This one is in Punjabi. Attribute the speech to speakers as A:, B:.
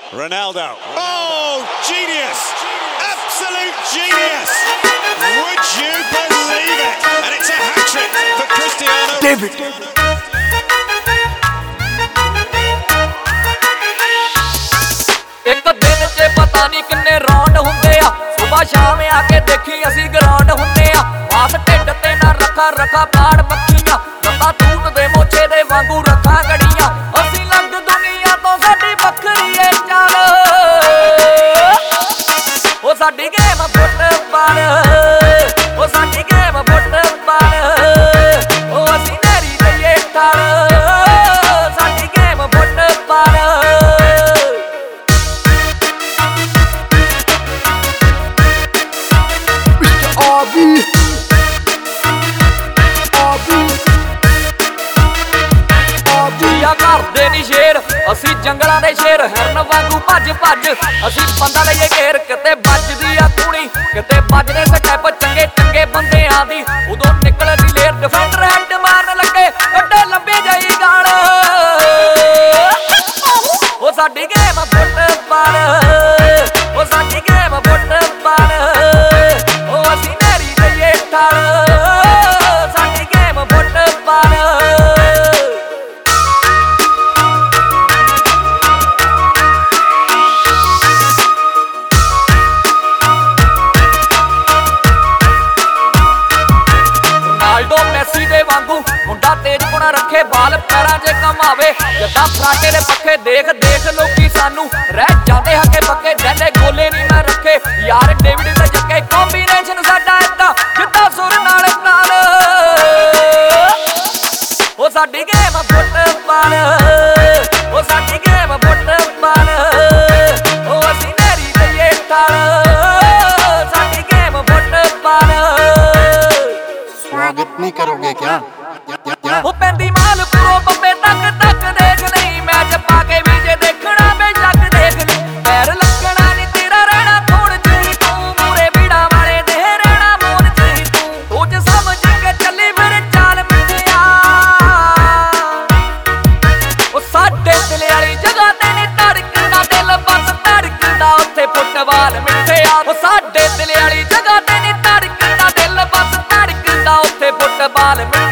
A: Ronaldo. Oh, genius! Absolute genius! Would you believe it? And it's a hat-trick for Cristiano.
B: David.
C: ਇੱਕ ਦਿਨ 'ਚ ਪਤਾ ਨਹੀਂ ਕਿੰਨੇ ਰੌਂਡ ਹੁੰਦੇ ਆ ਸੁਬਾ ਸ਼ਾਮ ਆ ਕੇ ਦੇਖੀ ਅਸੀਂ ਗਰਾਊਂਡ ਹੁੰਦੇ ਆ ਆਸ ਢਿੱਡ ਤੇ ਨਾ ਰੱਖਾ ਰੱਖਾ ਪਾੜ ਪੱਖੀਆਂ ਲੱਤਾਂ ਟੂਟ ਦੇ ਮੋਛੇ ਦੇ ਵਾਂਗੂ ਰੱਖਾਂ ਗੜੀਆਂ ਅਸੀਂ ਲੰਘ ਦੁਨੀਆ ਤੋਂ ਸਾਡੀ ਵੱਖਰੀ ਏ ਚਾਲ ਉਹ ਸਾਡੀ ਗੇਮ ਫੁੱਟਬਾਲ ਉਹ ਸਾਡੀ ਗੇਮ ਫੁੱਟਬਾਲ ਉਹ ਅਸੀਂ ਨੇਰੀ ਲਈਏ ਠਾਲ ਸਾਡੀ ਗੇਮ ਫੁੱਟਬਾਲ ਕਰਦੇ ਨੀ ਸ਼ੇਰ ਅਸੀਂ ਜੰਗਲਾਂ ਦੇ ਸ਼ੇਰ ਹਿਰਨ ਵਾਂਗੂ ਭੱਜ ਭੱਜ ਅਸੀਂ ਬੰਦਾ ਲਈਏ ਘੇਰ ਕਿਤੇ ਵੱਜਦੀ ਆ ਕੂਣੀ ਕਿਤੇ ਵੱਜਦੇ ਸਟੈਪ ਚੰਗੇ ਚੰਗੇ ਬੰਦਿਆਂ ਦੀ ਉਦੋਂ ਨਿਕਲਦੀ ਲੇਰ ਡਿਫੈਂਡਰ ਹੈਡ ਮਾਰਨ ਲੱਗੇ ਕੱਢੇ ਲੰਬੇ ਜਾਈ ਗਾਲ ਉਹ ਸਾਡੀ ਗੇਮ ਫੁੱਟਬਾਲ ਉਹ ਸਾਡੀ ਗੇਮ ਫੁੱਟਬਾਲ ਉਹ ਅਸੀਂ ਨੇਰੀ ਲਈਏ ਠਾਲ ਸਾਡੀ ਗੇਮ ਫੁੱਟਬਾਲ ਮੈਸੀ ਦੇ ਵਾਂਗੂ ਮੁੰਡਾ ਤੇਜ ਗੁਣਾ ਰੱਖੇ ਬਾਲ ਪੈਰਾਂ 'ਚ ਕਮਾਵੇ ਜੱਦਾਂ ਫਰਾਟੇ ਦੇ ਪੱਖੇ ਦੇਖ ਦੇਖ ਲੋਕੀ ਸਾਨੂੰ ਰਹਿ ਜਾਂਦੇ ਹੱਕੇ ਪੱਕੇ ਜੈਨੇ ਗੋਲੇ ਨਹੀਂ ਮੈਂ ਰੱਖੇ ਯਾਰ ਡੇਵਿਡ ਤੇ ਜੱਕੇ ਕੰਬੀਨੇਸ਼ਨ ਸਾਡਾ ਏਦਾਂ ਜਿੱਦਾਂ ਸੁਰ ਨਾਲ ਤਾਲ ਉਹ ਸਾਡੀ ਗੇਮ ਫੁੱਟਬਾਲ ਉਹ ਸਾਡੀ ਗੇਮ ਫੁੱਟਬਾਲ ਉਹ ਅਸੀਂ ਨੇਰੀ ਲਈਏ ਠਾਲ ਸਾਡੀ ਗੇਮ ਫੁੱਟਬਾਲ
B: स्वागत नहीं करोगे क्या?
C: ਉਹ ਪੈਂਦੀ ਮਾਲ ਪੂਰੋ ਬੰਬੇ ਤੱਕ ਤੱਕ ਦੇਖ ਨਹੀਂ ਮੈਚ ਪਾ ਕੇ ਵੀ ਜੇ ਦੇਖਣਾ ਬੇਸ਼ੱਕ ਦੇਖ ਨਹੀਂ ਪੈਰ ਲੱਗਣਾ ਨਹੀਂ ਤੇਰਾ ਰਹਿਣਾ ਥੋੜ ਜਿਹੀ ਤੂੰ ਮੂਰੇ ਵੀੜਾ ਵਾਲੇ ਦੇ ਰਹਿਣਾ ਮੋਨ ਜਿਹੀ ਤੂੰ ਸੋਚ ਸਮਝ ਕੇ ਚੱਲੀ ਮੇਰੇ ਚਾਲ ਮਿੱਠਿਆ ਉਹ ਸਾਡੇ ਦਿਲ ਵਾਲੀ ਜਗ੍ਹਾ ਤੇ ਨਹੀਂ ਧੜਕਦਾ ਦਿਲ ਬਸ ਧੜਕਦਾ ਉੱਥੇ ਫੁੱਟਬਾਲ ਮਿੱਠਿਆ ਉਹ ਸਾਡੇ ਦਿਲ ਵਾਲੀ ਜਗ੍ਹਾ ਤੇ ਨਹੀਂ ਧੜਕਦਾ ਦਿਲ ਬਸ ਧੜਕਦਾ ਉੱਥੇ ਫੁੱਟਬਾਲ